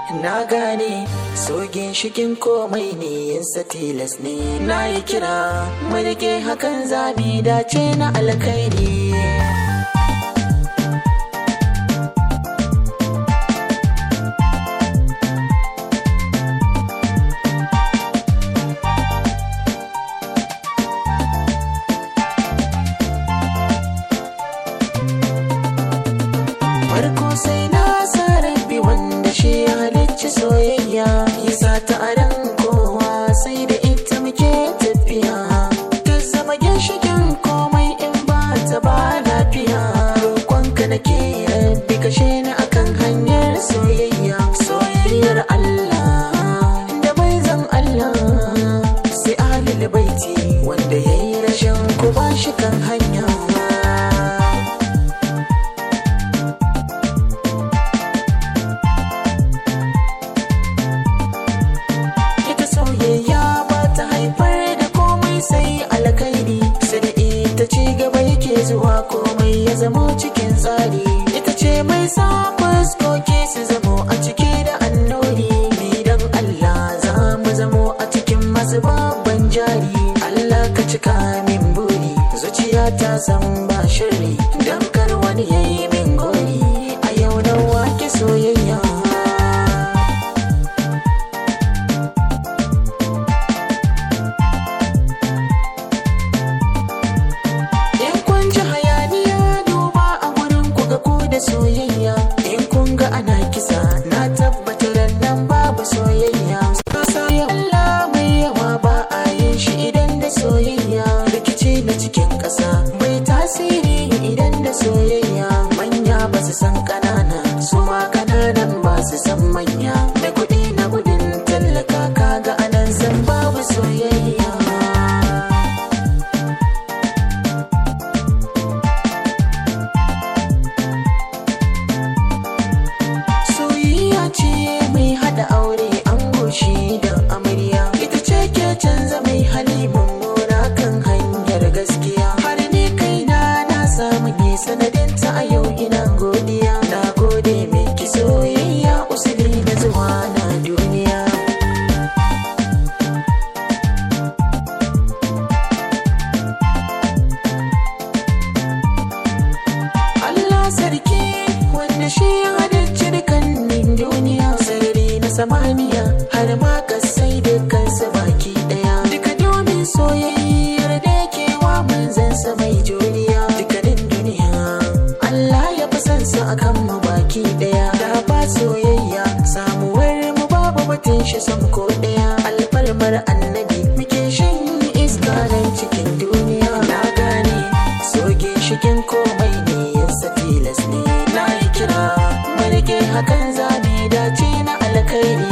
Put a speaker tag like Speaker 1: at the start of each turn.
Speaker 1: na gane sogin shikin komai ne yinsa tilas ne. Na yi kira mu rike hakan zabi dace na alkhairi. Farko sai na sa rabbi wanda shi ya halicci soyayya, ya sa ta a ran kowa sai da ita muke tafiya. Ta zama ginshikin komai in ba ta ba lafiya. Roƙonka nake rabbi kashe ni akan hanyar soyayya. Soyayyar Allah da manzon Allah sai ahlul baiti wanda yayi rashin ku ba shi kan hanya. Zuwa komai ya zamo cikin tsari, ita ce mai sa fuskoki su zamo a cike da annori. Ni dan Allah za mu zamo a cikin masu babban jari. Allah ka cika min buri, zuciya ta san ba shirri, dan kar wani yayi min gori. A yau na wake soyayya. Soyayya in kun ga ana kisa na tabbatar nan babu soyayya. Sai Allah mai yawa ba a yin shi idan da soyayya. Rikici na cikin ƙasa bai tasiri idan da soyayya. Manya ba su san ƙanana, su ma ƙananan ba su san manya. Da kuɗi na gudun tallaka kaga anan san babu soyayya. Da aure an goshi da amarya, ita ce ke canza mai hali mummuna kan hanyar gaskiya. Har ni kaina na samu ne sanadinta a yau ina godiya. Na gode miki soyayya usuli na zuwa na duniya. Allah sarki wanda shi ya halicci dukkanin duniya. Samaniya har ma kasai dukansa baki daya, duka domin soyayyar da yake wa manzansa mai juriya. Dukkanin duniya Allah ya fi san sa akan mu baki daya. Da ba soyayya samuwar mu babu batun shi sam ko daya. Alfarmar annabi muke shan iska nan cikin duniya. Na gane soge shikin komai ne yinsa tilas ne. Na yi kira mu rike hakan zabi dace na alkhairi.